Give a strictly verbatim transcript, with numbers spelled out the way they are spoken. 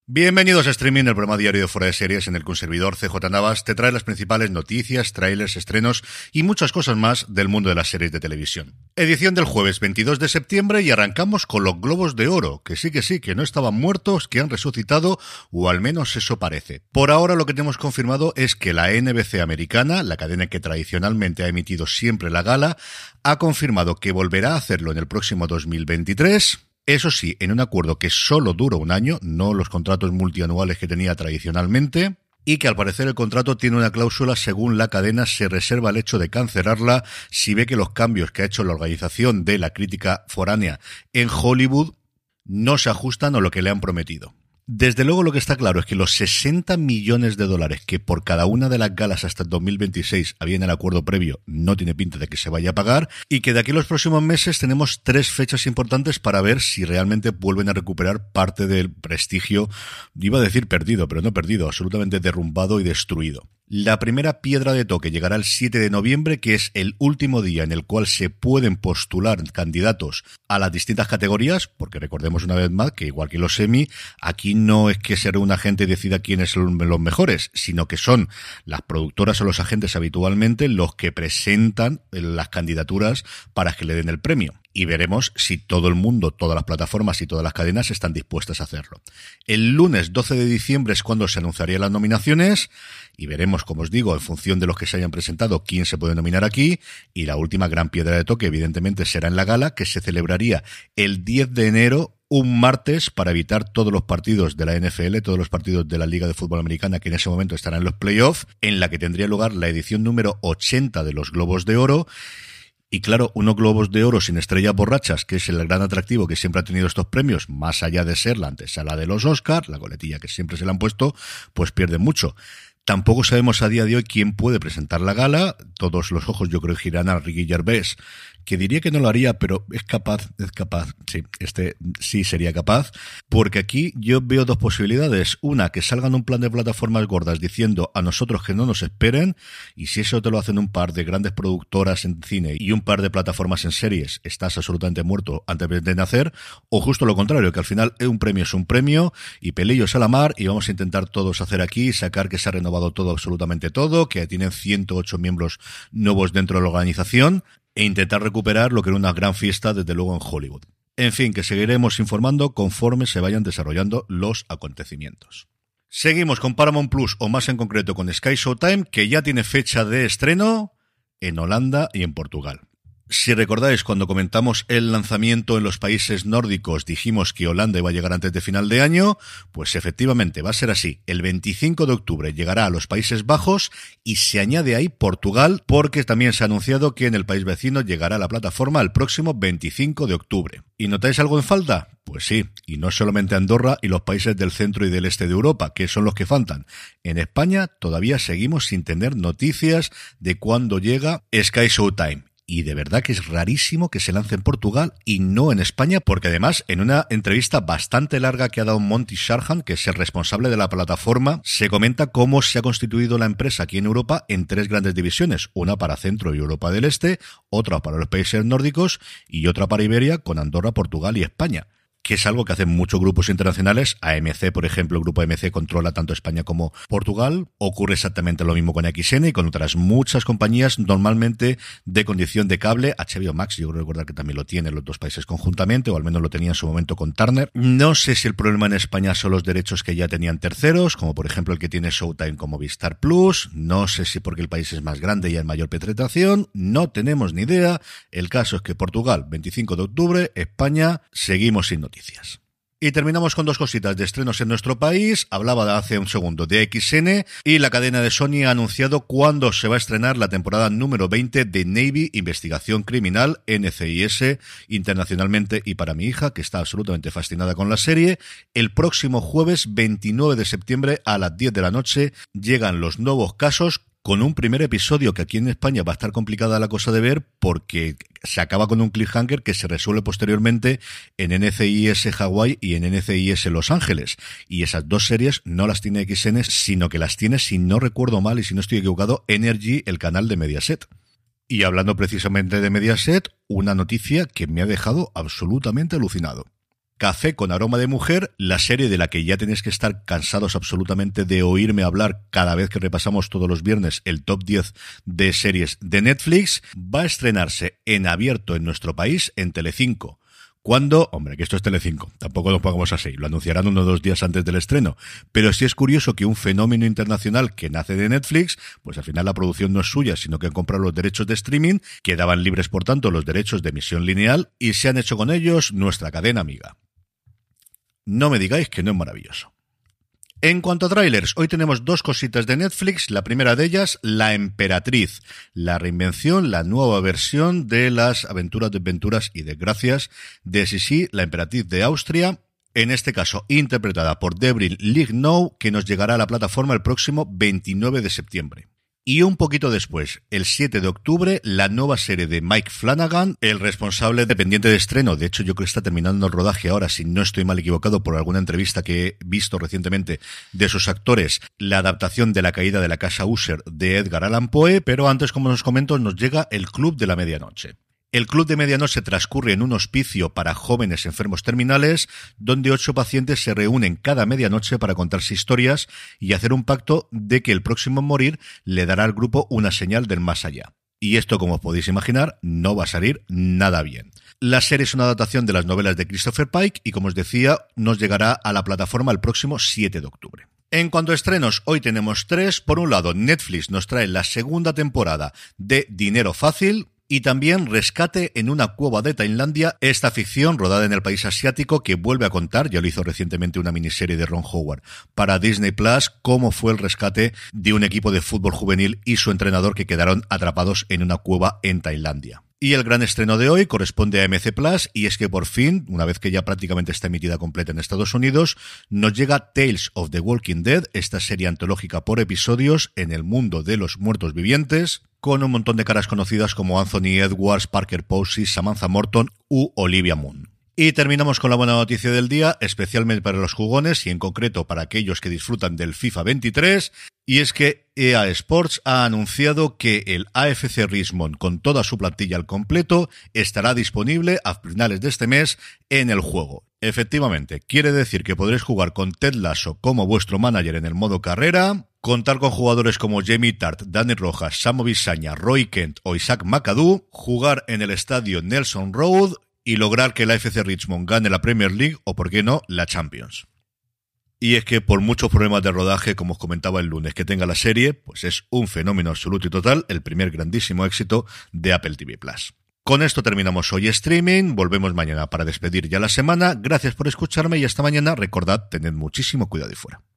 Bienvenidos a Streaming, el programa diario de Fuera de Series en el que un servidor, C J Navas, te trae las principales noticias, trailers, estrenos y muchas cosas más del mundo de las series de televisión. Edición del jueves veintidós de septiembre y arrancamos con los Globos de Oro, que sí que sí, que no estaban muertos, que han resucitado, o al menos eso parece. Por ahora lo que tenemos confirmado es que la N B C americana, la cadena que tradicionalmente ha emitido siempre la gala, ha confirmado que volverá a hacerlo en el próximo dos mil veintitrés... Eso sí, en un acuerdo que solo dura un año, no los contratos multianuales que tenía tradicionalmente, y que al parecer el contrato tiene una cláusula según la cadena se reserva el hecho de cancelarla si ve que los cambios que ha hecho la organización de la crítica foránea en Hollywood no se ajustan a lo que le han prometido. Desde luego lo que está claro es que los sesenta millones de dólares que por cada una de las galas hasta el dos mil veintiséis había en el acuerdo previo no tiene pinta de que se vaya a pagar, y que de aquí a los próximos meses tenemos tres fechas importantes para ver si realmente vuelven a recuperar parte del prestigio, iba a decir perdido, pero no perdido, absolutamente derrumbado y destruido. La primera piedra de toque llegará el siete de noviembre, que es el último día en el cual se pueden postular candidatos a las distintas categorías, porque recordemos una vez más que igual que los Emmy, aquí no es que se reúna gente y decida quiénes son los mejores, sino que son las productoras o los agentes habitualmente los que presentan las candidaturas para que le den el premio. Y veremos si todo el mundo, todas las plataformas y todas las cadenas están dispuestas a hacerlo. El lunes doce de diciembre es cuando se anunciarían las nominaciones y veremos, como os digo, en función de los que se hayan presentado, quién se puede nominar aquí. Y la última gran piedra de toque, evidentemente, será en la gala, que se celebraría el diez de enero, un martes, para evitar todos los partidos de la N F L, todos los partidos de la Liga de Fútbol Americana, que en ese momento estarán en los playoffs, en la que tendría lugar la edición número ochenta de los Globos de Oro. Y claro, unos Globos de Oro sin estrellas borrachas, que es el gran atractivo que siempre ha tenido estos premios, más allá de ser la antesala de los Oscars, la coletilla que siempre se le han puesto, pues pierden mucho. Tampoco sabemos a día de hoy quién puede presentar la gala. Todos los ojos yo creo que girán a Ricky Gervais, que diría que no lo haría, pero es capaz, es capaz, sí, este sí sería capaz, porque aquí yo veo dos posibilidades. Una, que salgan un plan de plataformas gordas diciendo a nosotros que no nos esperen, y si eso te lo hacen un par de grandes productoras en cine y un par de plataformas en series, estás absolutamente muerto antes de nacer, o justo lo contrario, que al final un premio es un premio, y pelillos a la mar, y vamos a intentar todos hacer aquí, sacar que se ha renovado todo, absolutamente todo, que tienen ciento ocho miembros nuevos dentro de la organización, e intentar recuperar lo que era una gran fiesta desde luego en Hollywood. En fin, que seguiremos informando conforme se vayan desarrollando los acontecimientos. Seguimos con Paramount Plus, o más en concreto con Sky Showtime, que ya tiene fecha de estreno en Holanda y en Portugal. Si recordáis, cuando comentamos el lanzamiento en los países nórdicos, dijimos que Holanda iba a llegar antes de final de año, pues efectivamente va a ser así. El veinticinco de octubre llegará a los Países Bajos y se añade ahí Portugal, porque también se ha anunciado que en el país vecino llegará a la plataforma el próximo veinticinco de octubre. ¿Y notáis algo en falta? Pues sí, y no solamente Andorra y los países del centro y del este de Europa, que son los que faltan. En España todavía seguimos sin tener noticias de cuándo llega Sky Showtime. Y de verdad que es rarísimo que se lance en Portugal y no en España, porque además en una entrevista bastante larga que ha dado Monty Sharhan, que es el responsable de la plataforma, se comenta cómo se ha constituido la empresa aquí en Europa en tres grandes divisiones, una para Centro y Europa del Este, otra para los países nórdicos y otra para Iberia, con Andorra, Portugal y España, que es algo que hacen muchos grupos internacionales. A M C, por ejemplo, el grupo A M C controla tanto España como Portugal. Ocurre exactamente lo mismo con X N y con otras muchas compañías, normalmente de condición de cable. H B O Max, yo creo recordar que también lo tienen los dos países conjuntamente, o al menos lo tenía en su momento con Turner. No sé si el problema en España son los derechos que ya tenían terceros, como por ejemplo el que tiene Showtime como Movistar Plus. No sé si porque el país es más grande y hay mayor penetración. No tenemos ni idea. El caso es que Portugal, veinticinco de octubre, España, seguimos sin noticias. Y terminamos con dos cositas de estrenos en nuestro país. Hablaba de hace un segundo de X N, y la cadena de Sony ha anunciado cuándo se va a estrenar la temporada número veinte de Navy, Investigación Criminal, N C I S, internacionalmente, y para mi hija, que está absolutamente fascinada con la serie. El próximo jueves veintinueve de septiembre a las diez de la noche llegan los nuevos casos, con un primer episodio que aquí en España va a estar complicada la cosa de ver, porque se acaba con un cliffhanger que se resuelve posteriormente en N C I S Hawái y en N C I S Los Ángeles. Y esas dos series no las tiene X N, sino que las tiene, si no recuerdo mal y si no estoy equivocado, Energy, el canal de Mediaset. Y hablando precisamente de Mediaset, una noticia que me ha dejado absolutamente alucinado. Café con aroma de mujer, la serie de la que ya tenéis que estar cansados absolutamente de oírme hablar cada vez que repasamos todos los viernes el top diez de series de Netflix, va a estrenarse en abierto en nuestro país en Telecinco. ¿Cuándo? Hombre, que esto es Telecinco, tampoco lo pongamos así, lo anunciarán uno o dos días antes del estreno, pero sí es curioso que un fenómeno internacional que nace de Netflix, pues al final la producción no es suya, sino que han comprado los derechos de streaming, quedaban libres por tanto los derechos de emisión lineal y se han hecho con ellos nuestra cadena amiga. No me digáis que no es maravilloso. En cuanto a trailers, hoy tenemos dos cositas de Netflix. La primera de ellas, La Emperatriz, la reinvención, la nueva versión de las aventuras, desventuras y desgracias de Sisi, la emperatriz de Austria. En este caso, interpretada por Debryn Lignow, que nos llegará a la plataforma el próximo veintinueve de septiembre. Y un poquito después, el siete de octubre, la nueva serie de Mike Flanagan, el responsable dependiente de estreno. De hecho, yo creo que está terminando el rodaje ahora, si no estoy mal equivocado por alguna entrevista que he visto recientemente de sus actores, la adaptación de La caída de la casa Usher de Edgar Allan Poe, pero antes, como os comento, nos llega El Club de la Medianoche. El Club de Medianoche transcurre en un hospicio para jóvenes enfermos terminales, donde ocho pacientes se reúnen cada medianoche para contarse historias y hacer un pacto de que el próximo en morir le dará al grupo una señal del más allá. Y esto, como os podéis imaginar, no va a salir nada bien. La serie es una adaptación de las novelas de Christopher Pike y, como os decía, nos llegará a la plataforma el próximo siete de octubre. En cuanto a estrenos, hoy tenemos tres. Por un lado, Netflix nos trae la segunda temporada de Dinero Fácil, y también Rescate en una cueva de Tailandia, esta ficción rodada en el país asiático que vuelve a contar, ya lo hizo recientemente una miniserie de Ron Howard para Disney Plus, cómo fue el rescate de un equipo de fútbol juvenil y su entrenador que quedaron atrapados en una cueva en Tailandia. Y el gran estreno de hoy corresponde a M C Plus, y es que por fin, una vez que ya prácticamente está emitida completa en Estados Unidos, nos llega Tales of the Walking Dead, esta serie antológica por episodios en el mundo de los muertos vivientes, con un montón de caras conocidas como Anthony Edwards, Parker Posey, Samantha Morton u Olivia Munn. Y terminamos con la buena noticia del día, especialmente para los jugones y en concreto para aquellos que disfrutan del FIFA veintitrés, y es que E A Sports ha anunciado que el A F C Richmond, con toda su plantilla al completo, estará disponible a finales de este mes en el juego. Efectivamente, quiere decir que podréis jugar con Ted Lasso como vuestro manager en el modo carrera, contar con jugadores como Jamie Tart, Dani Rojas, Samo Bisaña, Roy Kent o Isaac McAdoo, jugar en el estadio Nelson Road y lograr que el A F C Richmond gane la Premier League o, por qué no, la Champions. Y es que por muchos problemas de rodaje, como os comentaba el lunes, que tenga la serie, pues es un fenómeno absoluto y total, el primer grandísimo éxito de Apple T V Plus. Con esto terminamos hoy streaming, volvemos mañana para despedir ya la semana. Gracias por escucharme y hasta mañana. Recordad, tened muchísimo cuidado y fuera.